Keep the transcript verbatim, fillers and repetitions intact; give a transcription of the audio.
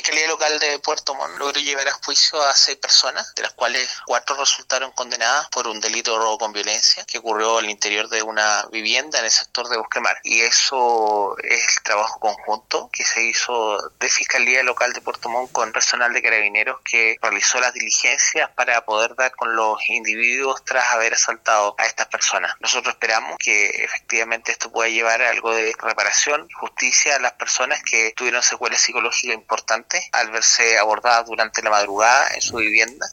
Fiscalía Local de Puerto Montt logró llevar a juicio a seis personas, de las cuales cuatro resultaron condenadas por un delito de robo con violencia que ocurrió al interior de una vivienda en el sector de Bosquemar. Y eso es el trabajo conjunto que se hizo de Fiscalía Local de Puerto Montt con personal de Carabineros que realizó las diligencias para poder dar con los individuos tras haber asaltado a estas personas. Nosotros esperamos que efectivamente esto pueda llevar a algo de reparación y justicia a las personas que tuvieron secuelas psicológicas importantes al verse abordadas durante la madrugada en su vivienda